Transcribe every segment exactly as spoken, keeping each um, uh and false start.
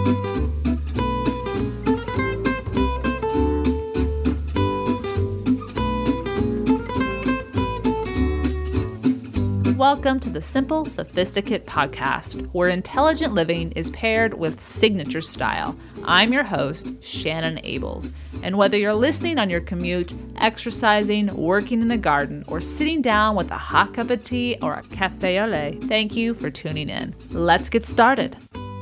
Welcome to the Simple Sophisticate podcast, where intelligent living is paired with signature style. I'm your host, Shannon Ables, and whether you're listening on your commute, exercising, working in the garden, or sitting down with a hot cup of tea or a cafe au lait, thank you for tuning in. Let's get started.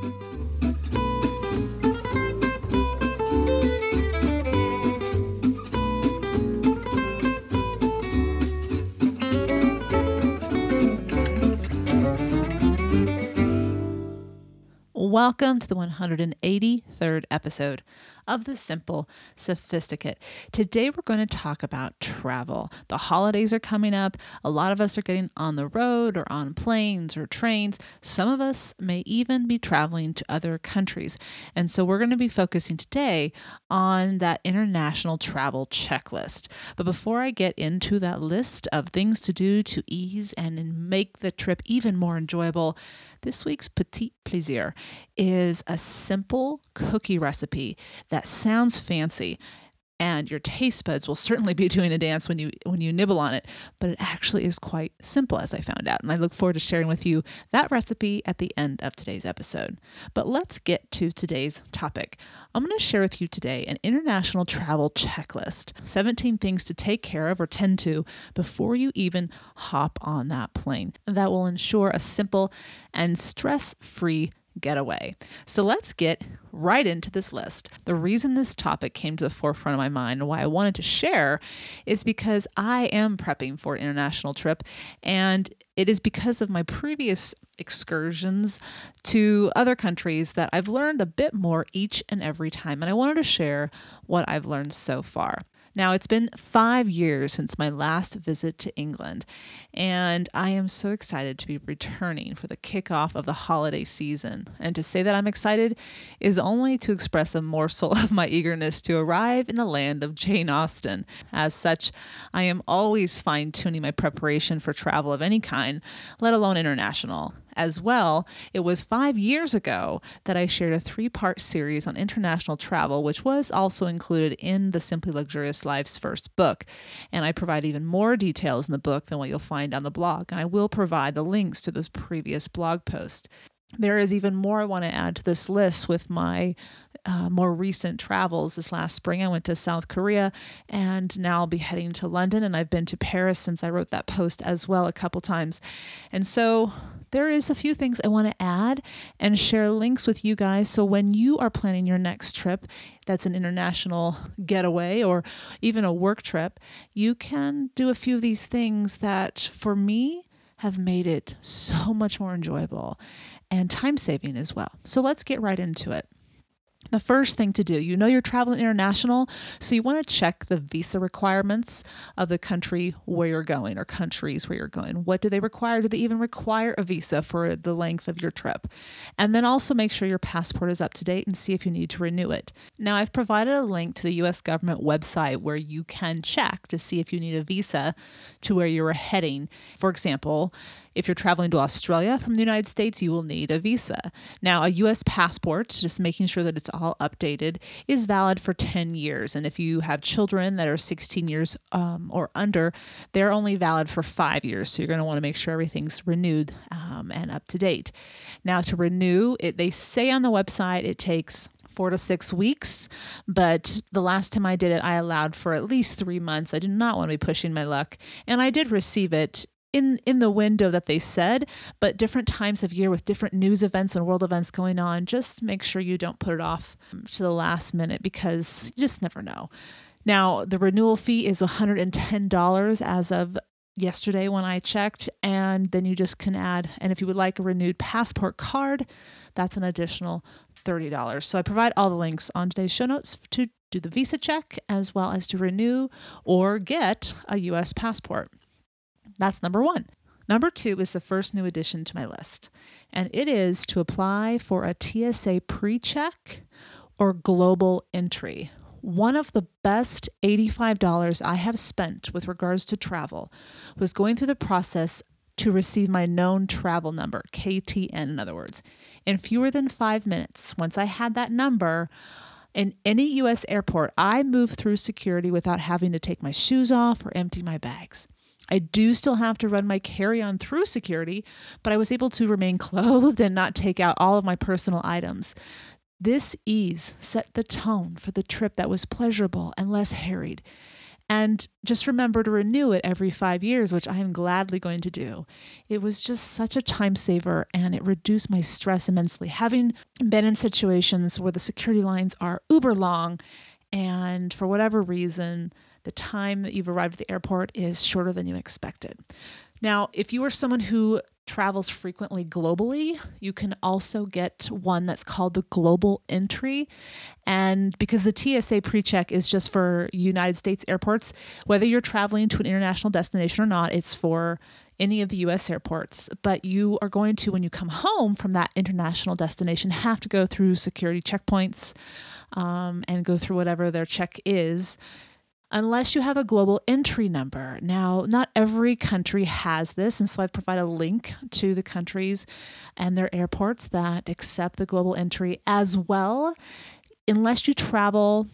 Welcome to the one hundred eighty-third episode of The Simple Sophisticate. Today we're going to talk about travel. The holidays are coming up. A lot of us are getting on the road or on planes or trains. Some of us may even be traveling to other countries. And so we're going to be focusing today on that international travel checklist. But before I get into that list of things to do to ease and make the trip even more enjoyable, this week's petit plaisir is a simple cookie recipe that sounds fancy, and your taste buds will certainly be doing a dance when you when you nibble on it, but it actually is quite simple, as I found out, and I look forward to sharing with you that recipe at the end of today's episode. But let's get to today's topic. I'm going to share with you today an international travel checklist, seventeen things to take care of or tend to before you even hop on that plane that will ensure a simple and stress-free getaway. So let's get right into this list. The reason this topic came to the forefront of my mind and why I wanted to share is because I am prepping for an international trip, and it is because of my previous excursions to other countries that I've learned a bit more each and every time, and I wanted to share what I've learned so far. Now, it's been five years since my last visit to England, and I am so excited to be returning for the kickoff of the holiday season. And to say that I'm excited is only to express a morsel of my eagerness to arrive in the land of Jane Austen. As such, I am always fine-tuning my preparation for travel of any kind, let alone international. As well, it was five years ago that I shared a three-part series on international travel, which was also included in the Simply Luxurious Life's first book. And I provide even more details in the book than what you'll find on the blog. And I will provide the links to those previous blog posts. There is even more I want to add to this list with my uh, more recent travels. This last spring, I went to South Korea, and now I'll be heading to London, and I've been to Paris since I wrote that post as well a couple times. And so there is a few things I want to add and share links with you guys. So when you are planning your next trip, that's an international getaway or even a work trip, you can do a few of these things that, for me, have made it so much more enjoyable and time-saving as well. So let's get right into it. The first thing to do, you know you're traveling international, so you want to check the visa requirements of the country where you're going or countries where you're going. What do they require? Do they even require a visa for the length of your trip? And then also make sure your passport is up to date and see if you need to renew it. Now, I've provided a link to the U S government website where you can check to see if you need a visa to where you're heading. For example, if you're traveling to Australia from the United States, you will need a visa. Now, a U S passport, just making sure that it's all updated, is valid for ten years. And if you have children that are sixteen years um, or under, they're only valid for five years. So you're going to want to make sure everything's renewed um, and up to date. Now, to renew, it, they say on the website it takes four to six weeks. But the last time I did it, I allowed for at least three months. I did not want to be pushing my luck. And I did receive it in in the window that they said, but different times of year with different news events and world events going on, just make sure you don't put it off to the last minute because you just never know. Now, the renewal fee is one hundred ten dollars as of yesterday when I checked, and then you just can add, and if you would like a renewed passport card, that's an additional thirty dollars. So I provide all the links on today's show notes to do the visa check as well as to renew or get a U S passport. That's number one. Number two is the first new addition to my list, and it is to apply for a T S A pre-check or global entry. One of the best eighty-five dollars I have spent with regards to travel was going through the process to receive my known travel number, K T N in other words, in fewer than five minutes. Once I had that number, in any U S airport, I moved through security without having to take my shoes off or empty my bags. I do still have to run my carry-on through security, but I was able to remain clothed and not take out all of my personal items. This ease set the tone for the trip that was pleasurable and less harried. And just remember to renew it every five years, which I am gladly going to do. It was just such a time saver and it reduced my stress immensely. Having been in situations where the security lines are uber long and for whatever reason, the time that you've arrived at the airport is shorter than you expected. Now, if you are someone who travels frequently globally, you can also get one that's called the Global Entry. And because the T S A PreCheck is just for United States airports, whether you're traveling to an international destination or not, it's for any of the U S airports. But you are going to, when you come home from that international destination, have to go through security checkpoints um, and go through whatever their check is, unless you have a global entry number. Now, not every country has this, and so I've provided a link to the countries and their airports that accept the global entry as well. Unless you travel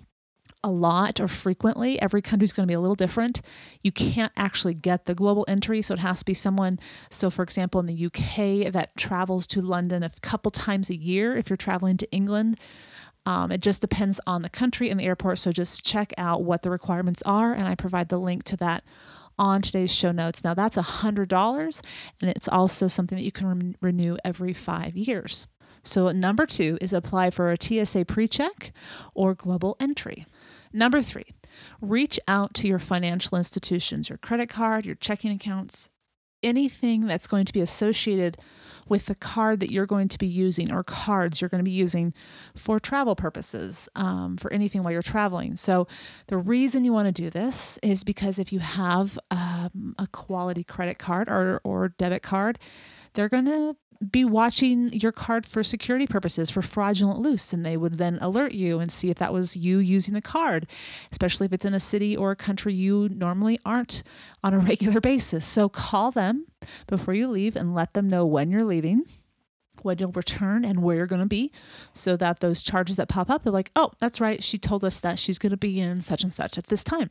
a lot or frequently, every country is going to be a little different. You can't actually get the global entry, so it has to be someone, so for example, in the U K that travels to London a couple times a year. If you're traveling to England, Um, it just depends on the country and the airport. So just check out what the requirements are. And I provide the link to that on today's show notes. Now that's one hundred dollars. And it's also something that you can re- renew every five years. So number two is apply for a T S A PreCheck or global entry. Number three, reach out to your financial institutions, your credit card, your checking accounts, anything that's going to be associated with the card that you're going to be using or cards you're going to be using for travel purposes, um, for anything while you're traveling. So the reason you want to do this is because if you have um, a quality credit card or, or debit card, they're going to be watching your card for security purposes, for fraudulent use, and they would then alert you and see if that was you using the card, especially if it's in a city or a country you normally aren't on a regular basis. So call them before you leave and let them know when you're leaving, when you'll return, and where you're going to be, so that those charges that pop up, they're like, oh, that's right, she told us that she's going to be in such and such at this time.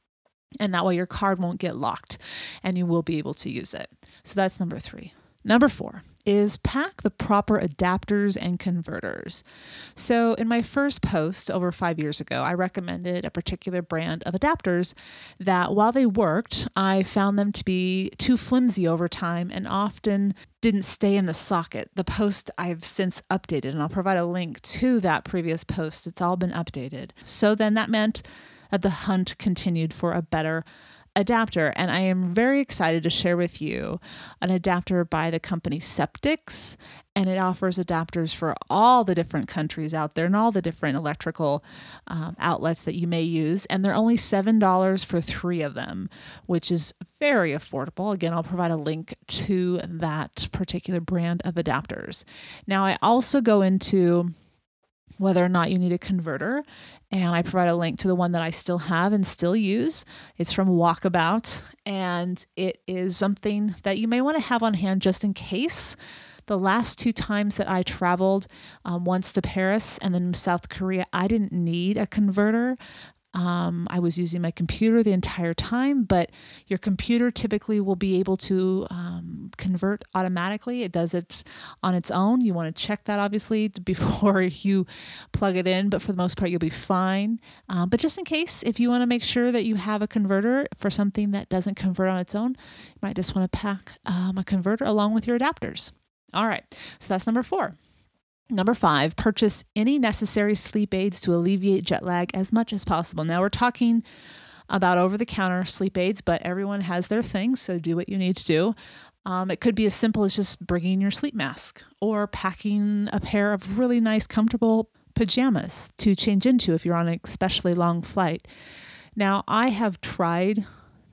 And that way your card won't get locked and you will be able to use it. So that's number three. Number four is pack the proper adapters and converters. So in my first post over five years ago, I recommended a particular brand of adapters that while they worked, I found them to be too flimsy over time and often didn't stay in the socket. The post I've since updated, and I'll provide a link to that previous post. It's all been updated. So then that meant that the hunt continued for a better adapter. And I am very excited to share with you an adapter by the company Septix. And it offers adapters for all the different countries out there and all the different electrical um, outlets that you may use. And they're only seven dollars for three of them, which is very affordable. Again, I'll provide a link to that particular brand of adapters. Now, I also go into whether or not you need a converter. And I provide a link to the one that I still have and still use. It's from Walkabout, and it is something that you may want to have on hand just in case. The last two times that I traveled, um, once to Paris and then South Korea, I didn't need a converter. Um, I was using my computer the entire time, but your computer typically will be able to um, convert automatically. It does it on its own. You want to check that obviously before you plug it in, but for the most part, you'll be fine. Um, but just in case, if you want to make sure that you have a converter for something that doesn't convert on its own, you might just want to pack um, a converter along with your adapters. All right, so that's number four. Number five, purchase any necessary sleep aids to alleviate jet lag as much as possible. Now we're talking about over-the-counter sleep aids, but everyone has their things, so do what you need to do. Um, it could be as simple as just bringing your sleep mask or packing a pair of really nice, comfortable pajamas to change into if you're on an especially long flight. Now, I have tried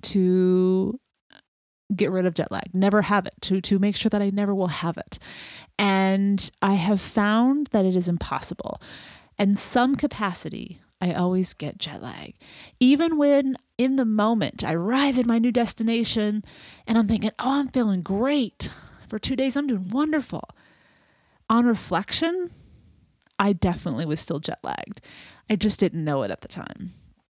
to get rid of jet lag, never have it, to, to make sure that I never will have it. And I have found that it is impossible. In some capacity, I always get jet lag. Even when in the moment, I arrive at my new destination and I'm thinking, oh, I'm feeling great. For two days, I'm doing wonderful. On reflection, I definitely was still jet lagged. I just didn't know it at the time.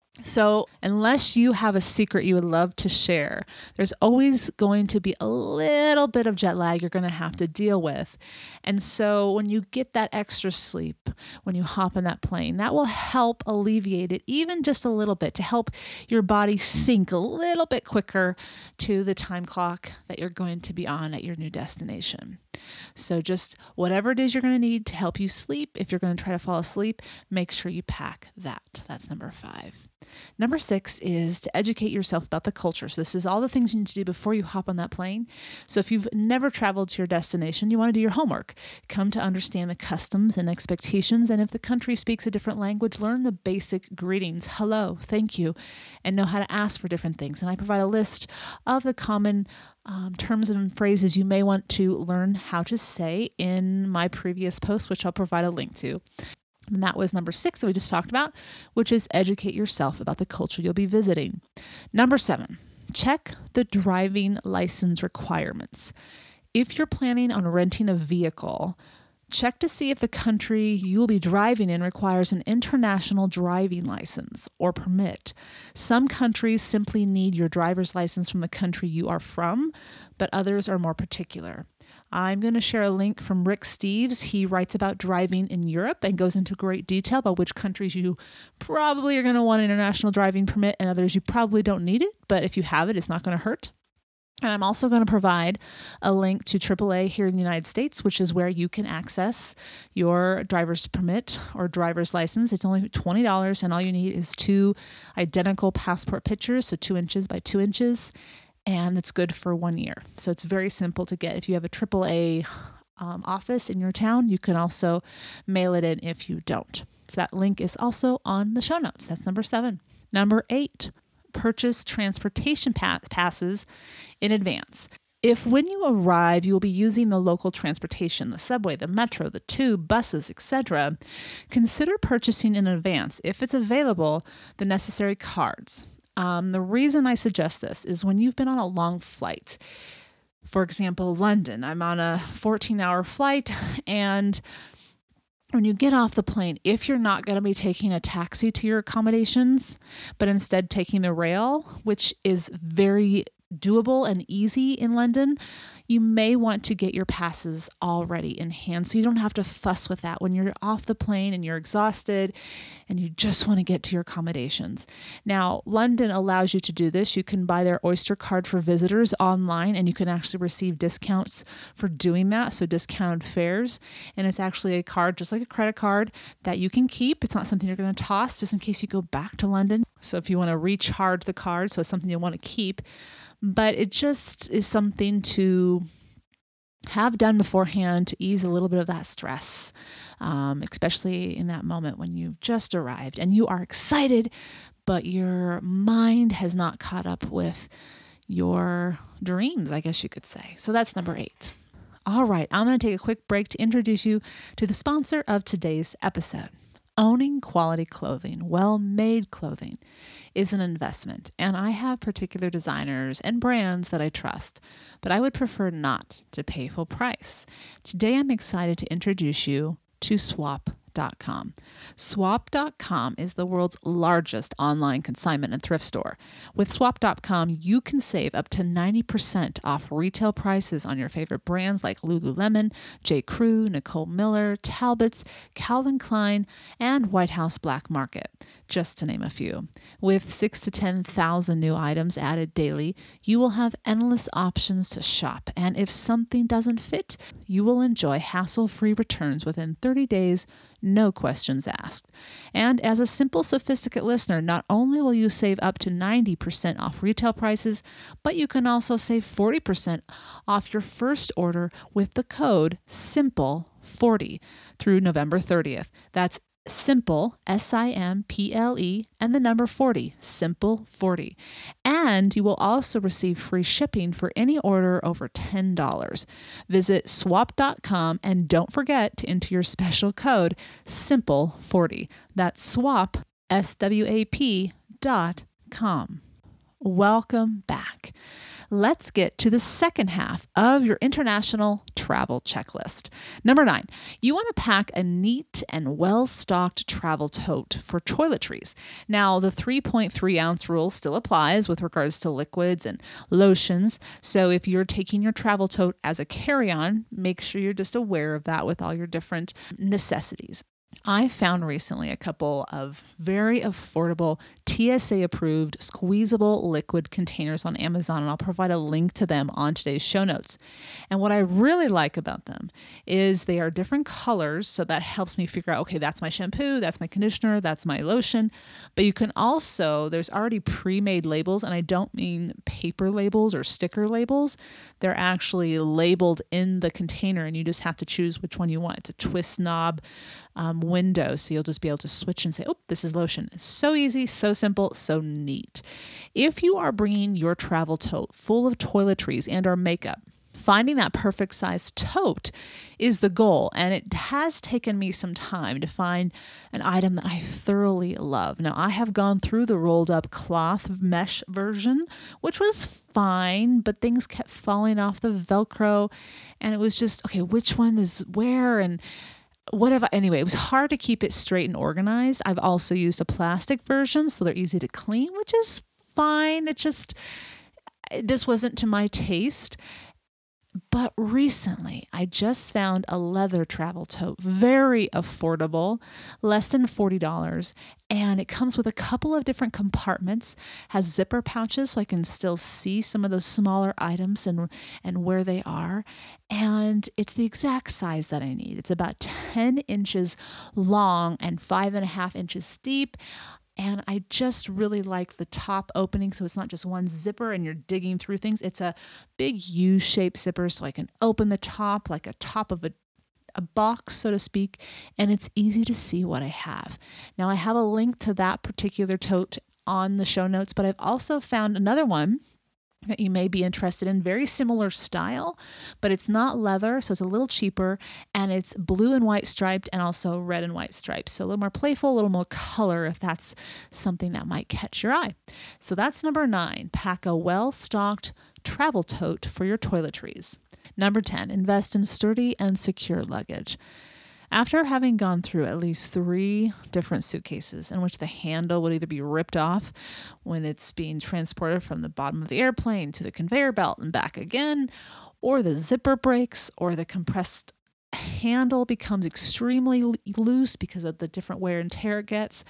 So unless you have a secret you would love to share, there's always going to be a little bit of jet lag you're going to have to deal with. And so when you get that extra sleep, when you hop on that plane, that will help alleviate it even just a little bit, to help your body sync a little bit quicker to the time clock that you're going to be on at your new destination. So just whatever it is you're going to need to help you sleep, if you're going to try to fall asleep, make sure you pack that. That's number five. Number six is to educate yourself about the culture. So this is all the things you need to do before you hop on that plane. So if you've never traveled to your destination, you want to do your homework. Come to understand the customs and expectations. And if the country speaks a different language, learn the basic greetings. Hello, thank you, and know how to ask for different things. And I provide a list of the common um, terms and phrases you may want to learn how to say in my previous post, which I'll provide a link to. And that was number six that we just talked about, which is educate yourself about the culture you'll be visiting. Number seven, check the driving license requirements. If you're planning on renting a vehicle, check to see if the country you'll be driving in requires an international driving license or permit. Some countries simply need your driver's license from the country you are from, but others are more particular. I'm going to share a link from Rick Steves. He writes about driving in Europe and goes into great detail about which countries you probably are going to want an international driving permit and others you probably don't need it, but if you have it, it's not going to hurt. And I'm also going to provide a link to triple A here in the United States, which is where you can access your driver's permit or driver's license. It's only twenty dollars, and all you need is two identical passport pictures, so two inches by two inches, and it's good for one year. So it's very simple to get. If you have a triple A um, office in your town, you can also mail it in if you don't. So that link is also on the show notes. That's number seven. Number eight, purchase transportation pass- passes in advance. If when you arrive, you will be using the local transportation, the subway, the metro, the tube, buses, et cetera, consider purchasing in advance, if it's available, the necessary cards. Um, the reason I suggest this is when you've been on a long flight, for example, London, I'm on a fourteen hour flight, and when you get off the plane, if you're not going to be taking a taxi to your accommodations, but instead taking the rail, which is very doable and easy in London, you may want to get your passes already in hand so you don't have to fuss with that when you're off the plane and you're exhausted and you just want to get to your accommodations. Now, London allows you to do this. You can buy their Oyster card for visitors online, and you can actually receive discounts for doing that, so discounted fares. And it's actually a card, just like a credit card, that you can keep. It's not something you're going to toss just in case you go back to London. So if you want to recharge the card, so it's something you want to keep. But it just is something to have done beforehand to ease a little bit of that stress, um, especially in that moment when you've just arrived and you are excited, but your mind has not caught up with your dreams, I guess you could say. So that's number eight. All right, I'm going to take a quick break to introduce you to the sponsor of today's episode. Owning quality clothing, well-made clothing, is an investment, and I have particular designers and brands that I trust, but I would prefer not to pay full price. Today, I'm excited to introduce you to swap dot com. swap dot com is the world's largest online consignment and thrift store. With swap dot com, you can save up to ninety percent off retail prices on your favorite brands like Lululemon, J. Crew, Nicole Miller, Talbots, Calvin Klein, and White House Black Market, just to name a few. With six to ten thousand new items added daily, you will have endless options to shop, and if something doesn't fit, you will enjoy hassle-free returns within thirty days, no questions asked. And as a simple Sophisticate listener, not only will you save up to ninety percent off retail prices, but you can also save forty percent off your first order with the code simple forty through November thirtieth. That's Simple, S I M P L E, and the number forty, Simple forty. And you will also receive free shipping for any order over ten dollars. Visit swap dot com and don't forget to enter your special code, Simple forty. That's swap, S W A P dot com. Welcome back. Let's get to the second half of your international travel checklist. Number nine, you want to pack a neat and well-stocked travel tote for toiletries. Now, the three point three ounce rule still applies with regards to liquids and lotions. So if you're taking your travel tote as a carry-on, make sure you're just aware of that with all your different necessities. I found recently a couple of very affordable T S A approved squeezable liquid containers on Amazon, and I'll provide a link to them on today's show notes. And what I really like about them is they are different colors, so that helps me figure out, okay, that's my shampoo, that's my conditioner, that's my lotion. But you can also, there's already pre-made labels, and I don't mean paper labels or sticker labels. They're actually labeled in the container, and you just have to choose which one you want. It's a twist knob um, window, so you'll just be able to switch and say, oh, this is lotion. It's so easy, so simple, so neat. If you are bringing your travel tote full of toiletries and or makeup, finding that perfect size tote is the goal, and it has taken me some time to find an item that I thoroughly love. Now, I have gone through the rolled up cloth mesh version, which was fine, but things kept falling off the Velcro, and it was just, okay, which one is where, and whatever. Anyway, it was hard to keep it straight and organized. I've also used a plastic version, so they're easy to clean, which is fine. It just, it just wasn't to my taste. But recently, I just found a leather travel tote, very affordable, less than forty dollars, and it comes with a couple of different compartments, has zipper pouches so I can still see some of those smaller items and, and where they are, and it's the exact size that I need. It's about ten inches long and five and a half inches deep. And I just really like the top opening, so it's not just one zipper and you're digging through things. It's a big U-shaped zipper, so I can open the top like a top of a, a box, so to speak, and it's easy to see what I have. Now, I have a link to that particular tote on the show notes, but I've also found another one that you may be interested in, very similar style, but it's not leather, so it's a little cheaper, and it's blue and white striped and also red and white stripes. So a little more playful, a little more color if that's something that might catch your eye. So that's number nine, pack a well-stocked travel tote for your toiletries. Number ten, invest in sturdy and secure luggage. After having gone through at least three different suitcases in which the handle would either be ripped off when it's being transported from the bottom of the airplane to the conveyor belt and back again, or the zipper breaks, or the compressed handle becomes extremely loose because of the different wear and tear it gets,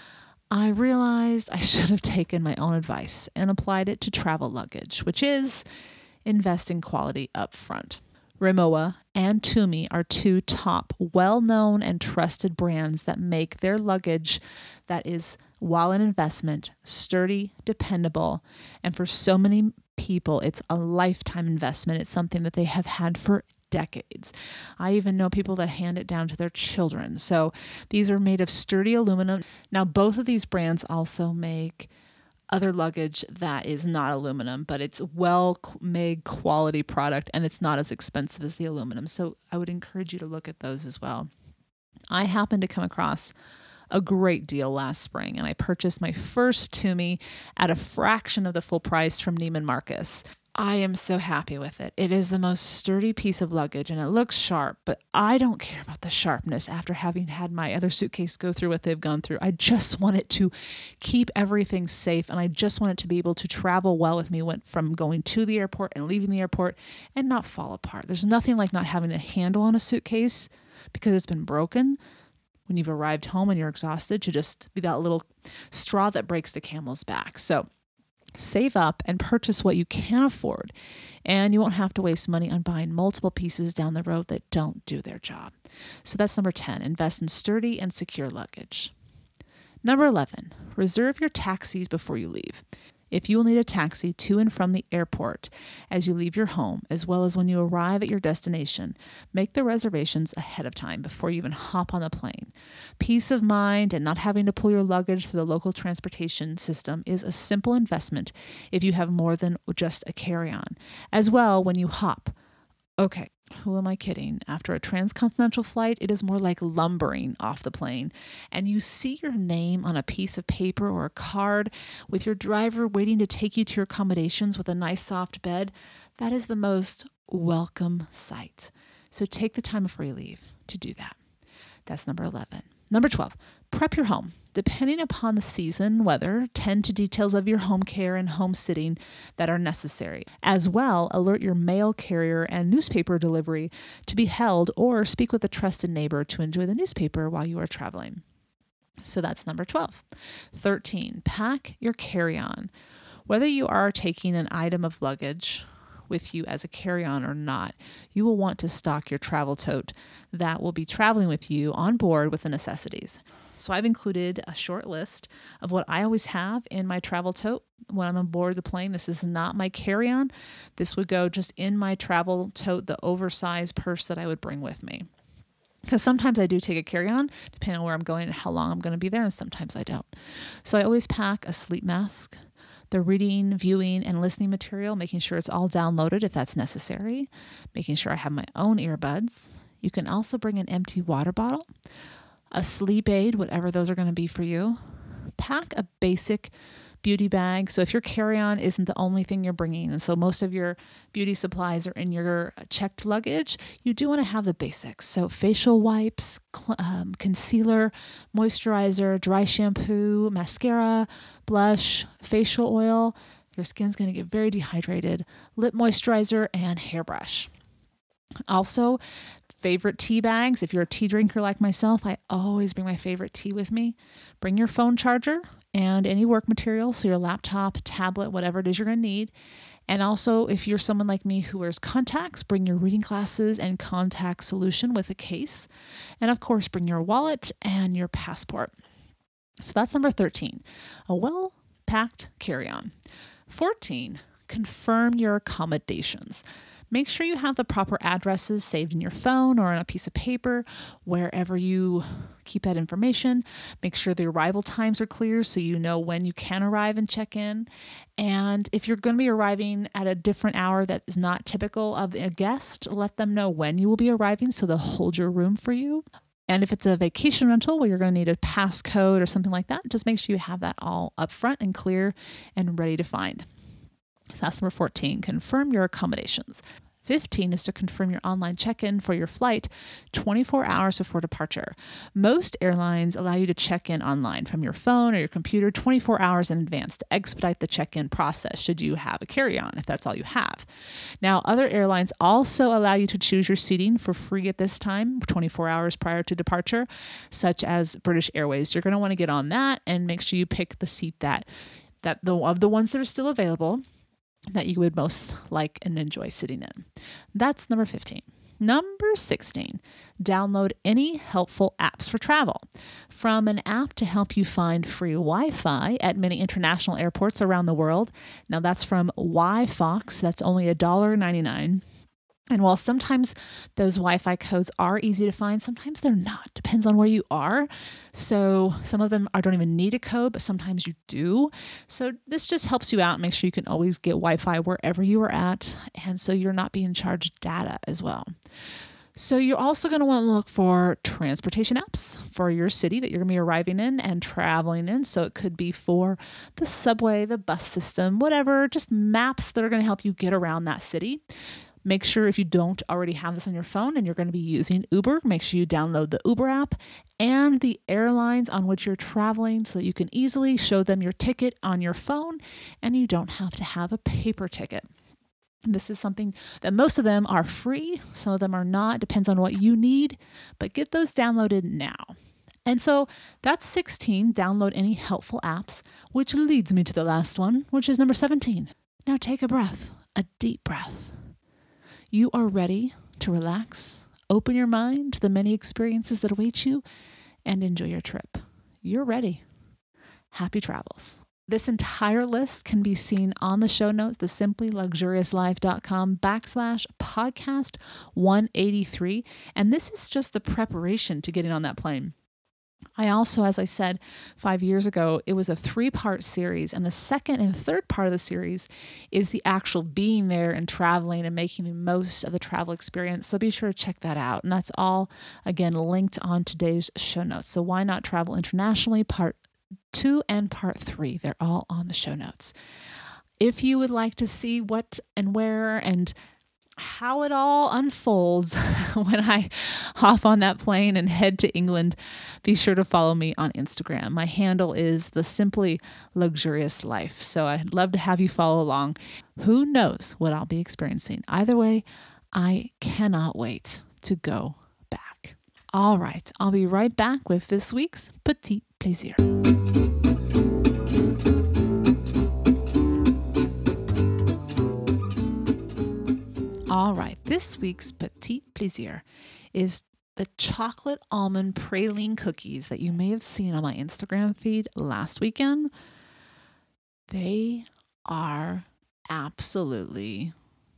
I realized I should have taken my own advice and applied it to travel luggage, which is invest in quality up front. Rimowa and Tumi are two top, well-known and trusted brands that make their luggage that is, while an investment, sturdy, dependable, and for so many people, it's a lifetime investment. It's something that they have had for decades. I even know people that hand it down to their children. So these are made of sturdy aluminum. Now, both of these brands also make other luggage that is not aluminum, but it's well-made quality product, and it's not as expensive as the aluminum. So I would encourage you to look at those as well. I happened to come across a great deal last spring, and I purchased my first Tumi at a fraction of the full price from Neiman Marcus. I am so happy with it. It is the most sturdy piece of luggage, and it looks sharp, but I don't care about the sharpness after having had my other suitcase go through what they've gone through. I just want it to keep everything safe, and I just want it to be able to travel well with me went from going to the airport and leaving the airport and not fall apart. There's nothing like not having a handle on a suitcase because it's been broken when you've arrived home and you're exhausted to just be that little straw that breaks the camel's back. So save up and purchase what you can afford, and you won't have to waste money on buying multiple pieces down the road that don't do their job. So that's number ten, invest in sturdy and secure luggage. Number eleven, reserve your taxis before you leave. If you will need a taxi to and from the airport as you leave your home, as well as when you arrive at your destination, make the reservations ahead of time before you even hop on the plane. Peace of mind and not having to pull your luggage through the local transportation system is a simple investment if you have more than just a carry-on. As well, when you hop, okay, Who am I kidding? After a transcontinental flight, it is more like lumbering off the plane. And you see your name on a piece of paper or a card with your driver waiting to take you to your accommodations with a nice soft bed. That is the most welcome sight. So take the time before you leave to do that. That's number eleven. Number twelve, prep your home. Depending upon the season, weather, tend to details of your home care and home sitting that are necessary. As well, alert your mail carrier and newspaper delivery to be held, or speak with a trusted neighbor to enjoy the newspaper while you are traveling. So that's number twelve. thirteen, pack your carry-on. Whether you are taking an item of luggage with you as a carry-on or not, you will want to stock your travel tote that will be traveling with you on board with the necessities. So I've included a short list of what I always have in my travel tote when I'm on board the plane. This is not my carry-on. This would go just in my travel tote, the oversized purse that I would bring with me. Because sometimes I do take a carry-on, depending on where I'm going and how long I'm going to be there, and sometimes I don't. So I always pack a sleep mask, the reading, viewing, and listening material, making sure it's all downloaded if that's necessary, making sure I have my own earbuds. You can also bring an empty water bottle, a sleep aid, whatever those are going to be for you. Pack a basic beauty bag. So if your carry-on isn't the only thing you're bringing, and so most of your beauty supplies are in your checked luggage, you do want to have the basics. So facial wipes, cl- um, concealer, moisturizer, dry shampoo, mascara, blush, facial oil. Your skin's going to get very dehydrated, lip moisturizer, and hairbrush. Also, favorite tea bags. If you're a tea drinker like myself, I always bring my favorite tea with me. Bring your phone charger and any work material, so your laptop, tablet, whatever it is you're going to need. And also, if you're someone like me who wears contacts, bring your reading glasses and contact solution with a case. And of course, bring your wallet and your passport. So that's number thirteen, a well-packed carry-on. fourteen, confirm your accommodations. Make sure you have the proper addresses saved in your phone or on a piece of paper, wherever you keep that information. Make sure the arrival times are clear so you know when you can arrive and check in. And if you're going to be arriving at a different hour that is not typical of a guest, let them know when you will be arriving so they'll hold your room for you. And if it's a vacation rental where you're going to need a passcode or something like that, just make sure you have that all up front and clear and ready to find. So that's number fourteen, confirm your accommodations. fifteen is to confirm your online check-in for your flight twenty-four hours before departure. Most airlines allow you to check in online from your phone or your computer twenty-four hours in advance to expedite the check-in process should you have a carry-on, if that's all you have. Now, other airlines also allow you to choose your seating for free at this time, twenty-four hours prior to departure, such as British Airways. You're going to want to get on that and make sure you pick the seat that, that the, of the ones that are still available, that you would most like and enjoy sitting in. That's number fifteen. Number sixteen, download any helpful apps for travel. From an app to help you find free Wi-Fi at many international airports around the world. Now that's from WiFox. That's only one dollar and ninety-nine cents. And while sometimes those Wi-Fi codes are easy to find, sometimes they're not. Depends on where you are. So some of them are, don't even need a code, but sometimes you do. So this just helps you out. Make sure you can always get Wi-Fi wherever you are at. And so you're not being charged data as well. So you're also going to want to look for transportation apps for your city that you're going to be arriving in and traveling in. So it could be for the subway, the bus system, whatever, just maps that are going to help you get around that city. Make sure if you don't already have this on your phone and you're going to be using Uber, make sure you download the Uber app and the airlines on which you're traveling so that you can easily show them your ticket on your phone and you don't have to have a paper ticket. This is something that most of them are free. Some of them are not. Depends on what you need, but get those downloaded now. And so that's sixteen, download any helpful apps, which leads me to the last one, which is number seventeen. Now take a breath, a deep breath. You are ready to relax, open your mind to the many experiences that await you, and enjoy your trip. You're ready. Happy travels. This entire list can be seen on the show notes, the simply luxurious life dot com backslash podcast one eighty-three. And this is just the preparation to getting on that plane. I also, as I said five years ago, it was a three-part series. And the second and third part of the series is the actual being there and traveling and making the most of the travel experience. So be sure to check that out. And that's all, again, linked on today's show notes. So Why Not Travel Internationally, part two and part three. They're all on the show notes. If you would like to see what and where and how it all unfolds when I hop on that plane and head to England, be sure to follow me on Instagram. My handle is The Simply Luxurious Life. So I'd love to have you follow along. Who knows what I'll be experiencing? Either way, I cannot wait to go back. All right, I'll be right back with this week's Petit Plaisir. All right, this week's Petit Plaisir is the chocolate almond praline cookies that you may have seen on my Instagram feed last weekend. They are absolutely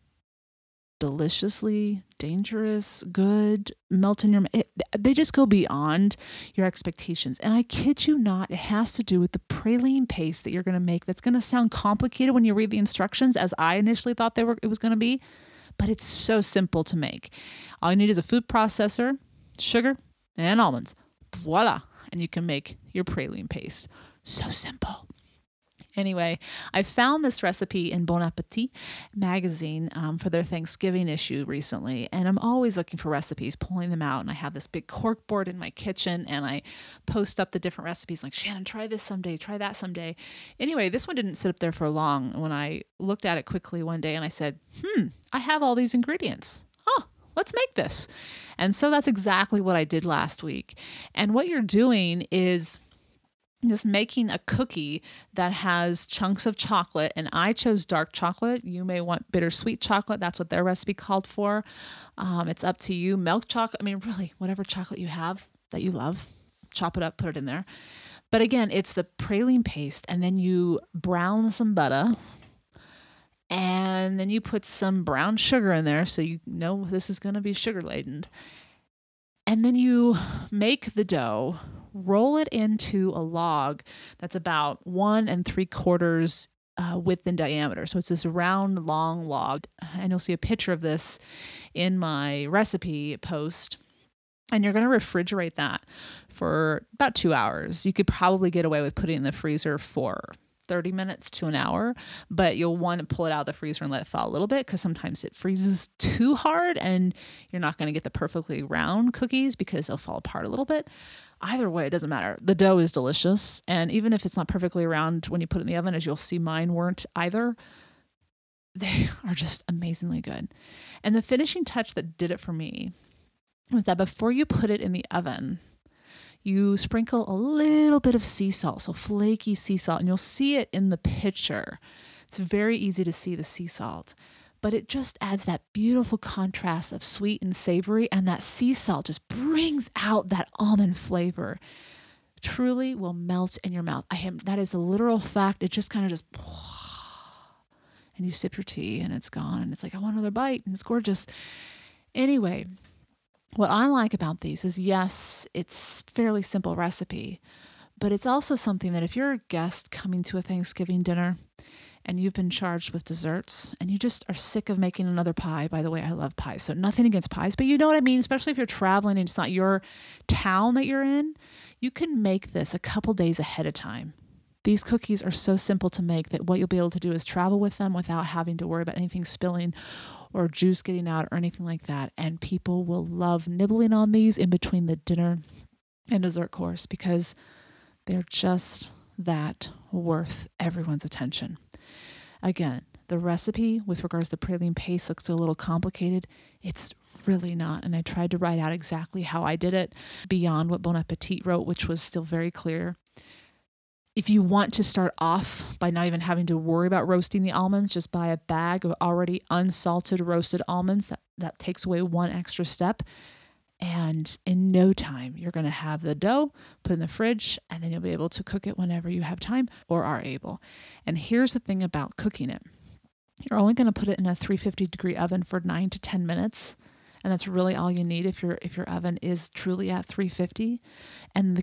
deliciously dangerous, good, melt in your mouth. They just go beyond your expectations. And I kid you not, it has to do with the praline paste that you're going to make. That's going to sound complicated when you read the instructions, as I initially thought they were. It was going to be. But it's so simple to make. All you need is a food processor, sugar, and almonds. Voila. And you can make your praline paste. So simple. Anyway, I found this recipe in Bon Appetit magazine um, for their Thanksgiving issue recently. And I'm always looking for recipes, pulling them out. And I have this big cork board in my kitchen and I post up the different recipes like, Shannon, try this someday, try that someday. Anyway, this one didn't sit up there for long. When I looked at it quickly one day and I said, hmm, I have all these ingredients. Oh, let's make this. And so that's exactly what I did last week. And what you're doing is just making a cookie that has chunks of chocolate, and I chose dark chocolate. You may want bittersweet chocolate. That's what their recipe called for. Um, it's up to you. Milk chocolate. I mean, really, whatever chocolate you have that you love, chop it up, put it in there. But again, it's the praline paste, and then you brown some butter, and then you put some brown sugar in there, so you know this is going to be sugar laden. And then you make the dough, roll it into a log that's about one and three quarters uh, width and diameter. So it's this round, long log. And you'll see a picture of this in my recipe post. And you're going to refrigerate that for about two hours. You could probably get away with putting it in the freezer for thirty minutes to an hour, but you'll want to pull it out of the freezer and let it thaw a little bit because sometimes it freezes too hard and you're not going to get the perfectly round cookies because they'll fall apart a little bit. Either way, it doesn't matter. The dough is delicious. And even if it's not perfectly round when you put it in the oven, as you'll see, mine weren't either, they are just amazingly good. And the finishing touch that did it for me was that before you put it in the oven, you sprinkle a little bit of sea salt, so flaky sea salt, and you'll see it in the picture. It's very easy to see the sea salt, but it just adds that beautiful contrast of sweet and savory, and that sea salt just brings out that almond flavor. Truly will melt in your mouth. I am, that is a literal fact. It just kind of just, and you sip your tea and it's gone, and it's like, I want another bite, and it's gorgeous. Anyway, what I like about these is, yes, it's a fairly simple recipe, but it's also something that if you're a guest coming to a Thanksgiving dinner and you've been charged with desserts and you just are sick of making another pie. By the way, I love pies, so nothing against pies, but you know what I mean? Especially if you're traveling and it's not your town that you're in, you can make this a couple days ahead of time. These cookies are so simple to make that what you'll be able to do is travel with them without having to worry about anything spilling or juice getting out or anything like that. And people will love nibbling on these in between the dinner and dessert course because they're just that worth everyone's attention. Again, the recipe with regards to the praline paste looks a little complicated. It's really not. And I tried to write out exactly how I did it beyond what Bon Appetit wrote, which was still very clear. If you want to start off by not even having to worry about roasting the almonds, just buy a bag of already unsalted roasted almonds. That, that takes away one extra step. And in no time, you're going to have the dough put in the fridge, and then you'll be able to cook it whenever you have time or are able. And here's the thing about cooking it. You're only going to put it in a three hundred fifty degree oven for nine to ten minutes. And that's really all you need if your if your oven is truly at three fifty. And the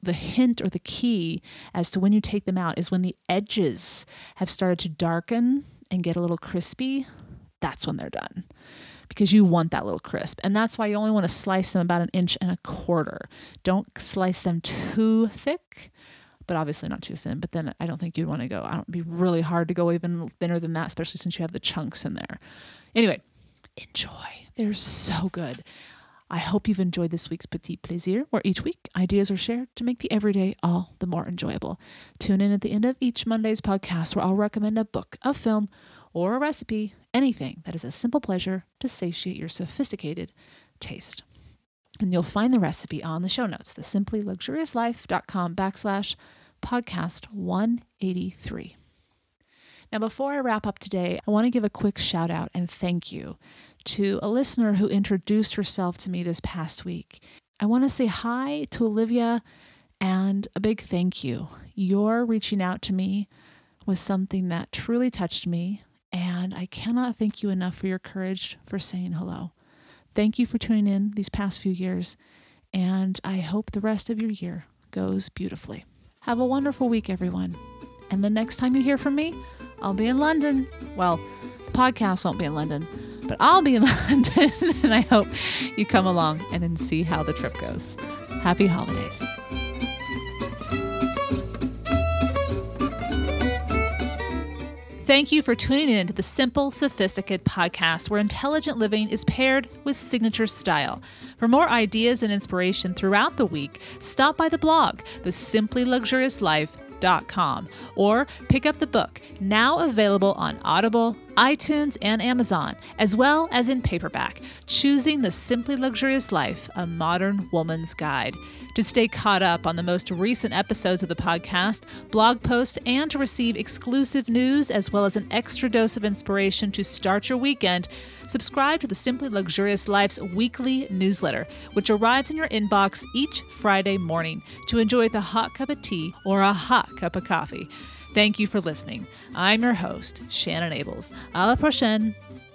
the hint or the key as to when you take them out is when the edges have started to darken and get a little crispy. That's when they're done, because you want that little crisp. And that's why you only want to slice them about an inch and a quarter. Don't slice them too thick, but obviously not too thin. But then I don't think you'd want to go, I don't, it'd be really hard to go even thinner than that, especially since you have the chunks in there. Anyway, enjoy. They're so good. I hope you've enjoyed this week's Petit Plaisir, where each week ideas are shared to make the everyday all the more enjoyable. Tune in at the end of each Monday's podcast, where I'll recommend a book, a film, or a recipe, anything that is a simple pleasure to satiate your sophisticated taste. And you'll find the recipe on the show notes, the simply luxurious life dot com backslash podcast one eighty-three. Now, before I wrap up today, I want to give a quick shout out and thank you to a listener who introduced herself to me this past week. I want to say hi to Olivia and a big thank you. Your reaching out to me was something that truly touched me, and I cannot thank you enough for your courage for saying hello. Thank you for tuning in these past few years, and I hope the rest of your year goes beautifully. Have a wonderful week, everyone. And the next time you hear from me, I'll be in London. Well, the podcast won't be in London, but I'll be in London, and I hope you come along and then see how the trip goes. Happy holidays. Thank you for tuning in to the Simple Sophisticate podcast, where intelligent living is paired with signature style. For more ideas and inspiration throughout the week, stop by the blog, the simply luxurious life dot com, or pick up the book, now available on Audible, iTunes, and Amazon, as well as in paperback, Choosing the Simply Luxurious Life, A Modern Woman's Guide. To stay caught up on the most recent episodes of the podcast, blog posts, and to receive exclusive news as well as an extra dose of inspiration to start your weekend, subscribe to the Simply Luxurious Life's weekly newsletter, which arrives in your inbox each Friday morning to enjoy with a hot cup of tea or a hot cup of coffee. Thank you for listening. I'm your host, Shannon Ables. À la prochaine.